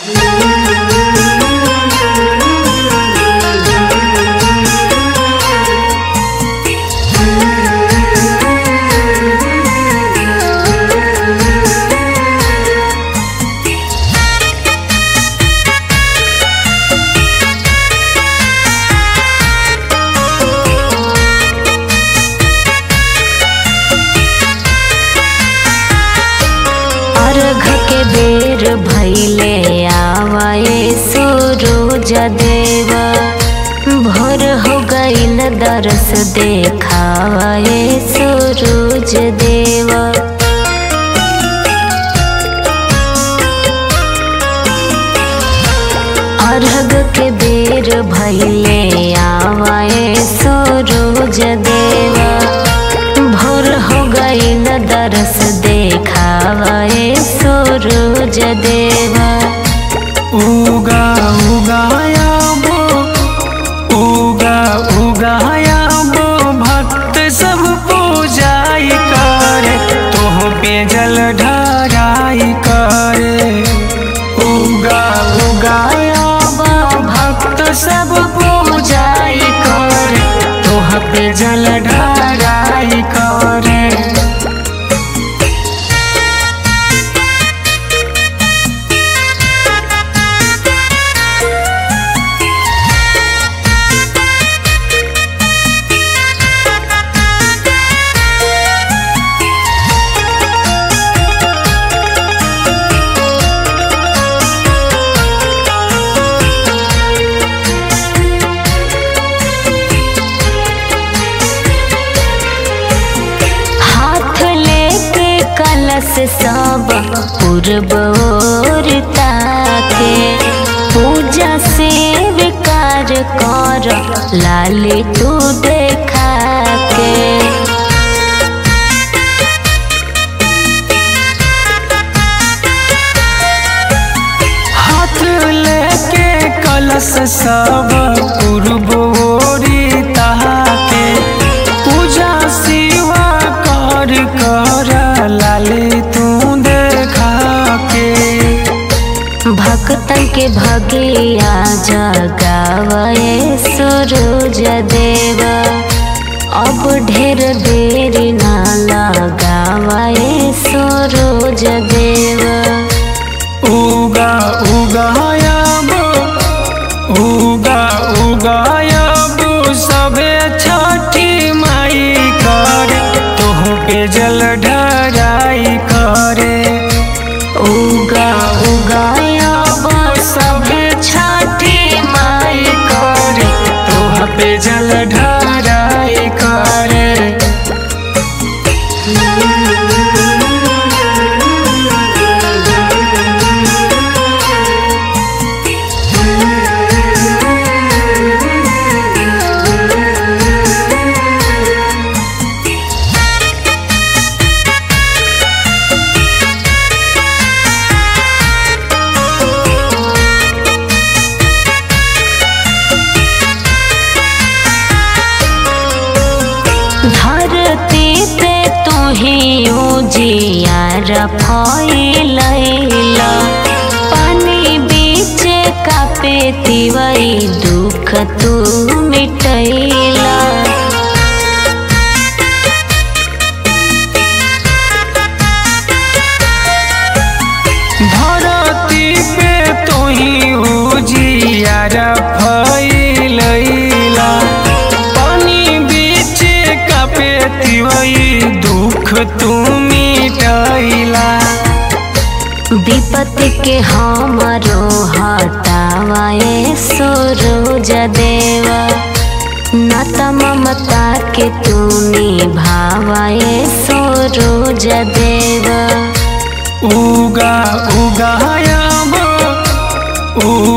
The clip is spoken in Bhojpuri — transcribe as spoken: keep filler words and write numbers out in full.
बेर भैले आवाए सूरज देव, भोर हो गईल दरस देखावाए सूरज देव। अर्घ के बेर भैले आवाए सूरज देव, भोर हो गईल दरस देखावाए सूरज देवा। उगा उगाया बो उगा उगाया बो भक्त सब पूजाई करे, तोह पे जल ढाराई करे। उगा उगाया बो भक्त सब पूजाई करे, तोह पे जल ढाराई करे। सब पूर्व ओर ताके, पूजा से विकार कर लाली तू देखा के। हाथ लेके कलश सब पूर्व ओरी ताके, पूजा शिवा कर कर लाली तू देखा के। भक्तन के भगिया जगावे सूरज देव, अब ढेर देर ना लगावे सूरज देव। उगा उगाया बो उगा उगाया बो सबे छठी माई करे, तोह पे जल ढाराई करे। उगा उगाया बो सबे छठी माई करे, तोह पे जल ढाराई करे। जियार फैलैला, पानी बीच कापे तिवई दुख तू मिटैला। धरती पे तोही उजियार फैलैला, पानी बीच कापे तिवई दुख तू मिटैला। विपत्ति के हमरो हटावाए सूरज देवा, नाता ममता के तू निभावाए सूरज देवा। उगा उगाया बो